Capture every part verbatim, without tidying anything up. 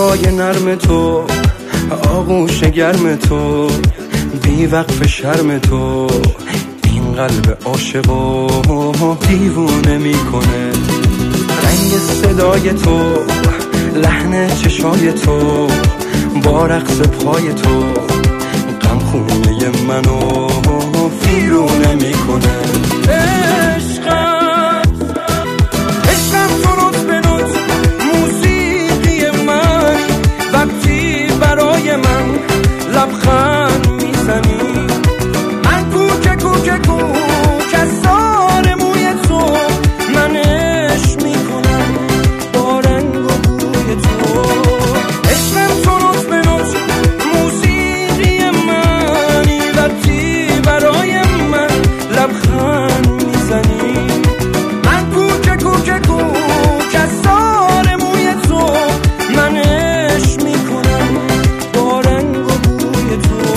صدای نرم تو، آغوش گرم تو، بی وقف شرم تو، این قلب عاشقو دیوونه میکنه. رنگ صدای تو، لحن چشای تو، با رقص پای تو، غم خونه منو ویرونه میکنه. عشقم عشقم تو نوت به نوت موسیقی من، وقتی برای من لبخند میزنی، من کوکه کوکه کوک از سار موی تو، من عشق میکنم با رنگ و بوی تو. عشقم تو نوت به نوت موسیقی منی، وقتی برای من لبخند میزنی، من کوکه کوکه کوک از سار موی تو، من عشق میکنم با رنگ و بوی تو.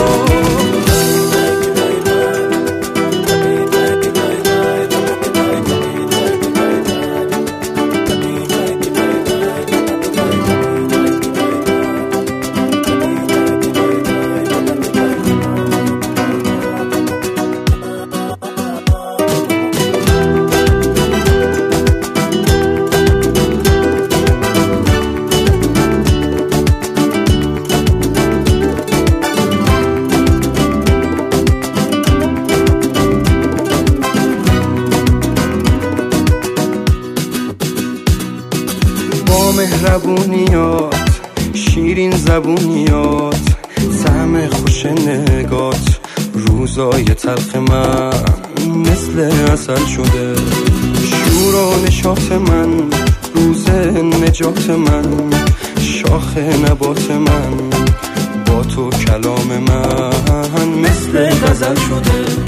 با مهربونیات، شیرین زبونیات، طعم خوش نگات، روزای تلخ من مثل عسل شده. شور و نشاط من، روز نجات من، شاخ نبات من، با تو کلام من مثل غزل شده.